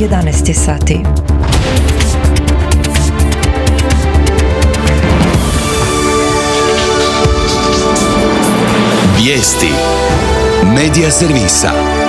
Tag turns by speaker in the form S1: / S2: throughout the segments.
S1: 11 sati.
S2: Vijesti Medija servisa.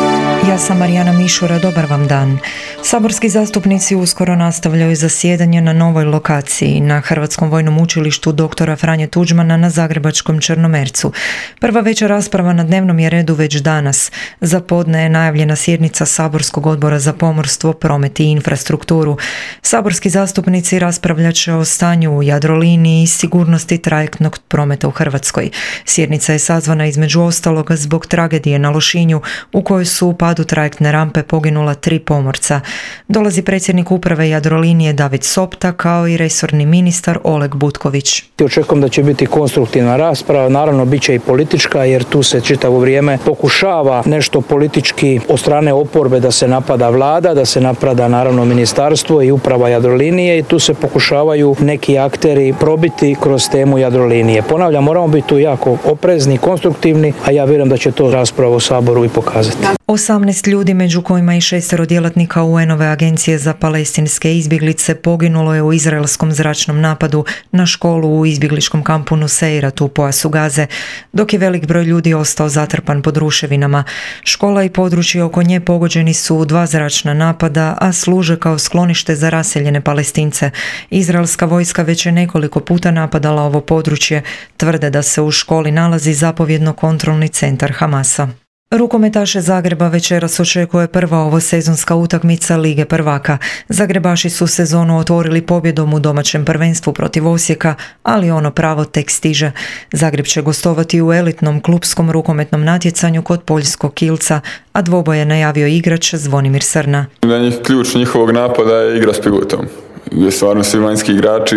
S1: Ja sam Marijana Mišura, dobar vam dan. Saborski zastupnici uskoro nastavljaju zasjedanje na novoj lokaciji na Hrvatskom vojnom učilištu dr. Franje Tuđmana na zagrebačkom Črnomercu. Prva veća rasprava na dnevnom je redu već danas. Za podne je najavljena sjednica Saborskog odbora za pomorstvo, promet i infrastrukturu. Saborski zastupnici raspravljat će o stanju u Jadroliniji i sigurnosti trajektnog prometa u Hrvatskoj. Sjednica je sazvana između ostaloga zbog tragedije na Lošinju u kojoj su u padu trajektne rampe poginula 3 pomorca. Dolazi predsjednik uprave Jadrolinije David Sopta kao i resorni ministar Oleg Butković.
S3: Očekujem da će biti konstruktivna rasprava, naravno bit će i politička jer tu se čitavo vrijeme pokušava nešto politički od strane oporbe da se napada vlada, da se napada naravno ministarstvo i uprava Jadrolinije i tu se pokušavaju neki akteri probiti kroz temu Jadrolinije. Ponavljam, moramo biti tu jako oprezni, konstruktivni, a ja vjerujem da će to rasprava u Saboru i pokazati.
S1: 18 ljudi, među kojima i 6 djelatnika UN-ove agencije za palestinske izbjeglice, poginulo je u izraelskom zračnom napadu na školu u izbjegličkom kampu Nuseirat u pojasu Gaze, dok je velik broj ljudi ostao zatrpan pod ruševinama. Škola i područje oko nje pogođeni su u 2 zračna napada, a služe kao sklonište za raseljene Palestince. Izraelska vojska već je nekoliko puta napadala ovo područje. Tvrde da se u školi nalazi zapovjedno-kontrolni centar Hamasa. Rukometaše Zagreba večeras očekuje prva ovosezonska utakmica Lige prvaka. Zagrebaši su sezonu otvorili pobjedom u domaćem prvenstvu protiv Osijeka, ali ono pravo tek stiže. Zagreb će gostovati u elitnom klupskom rukometnom natjecanju kod poljskog Kielca, a dvoboj je najavio igrač Zvonimir Srna.
S4: Da njih ključ njihovog napada je igra s pivotom, gdje stvarno svi vanjski igrači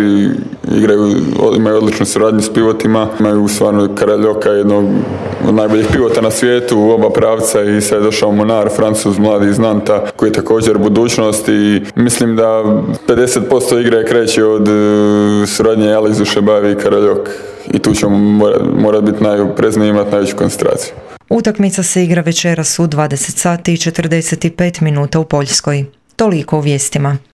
S4: imaju odličnu suradnju s pivotima, imaju stvarno Karaljoka, jednog od najboljih pivota na svijetu u oba pravca i sad je došao Monar, Francuz, mladi iz Nanta, koji je također budućnost i mislim da 50% igre kreće od suradnje Alizu Šebavi i Karaljok i tu ćemo morati biti najoprezniji, imati najveću koncentraciju.
S1: Utakmica se igra večeras u 20 sati i 45 minuta u Poljskoj. Toliko u vijestima.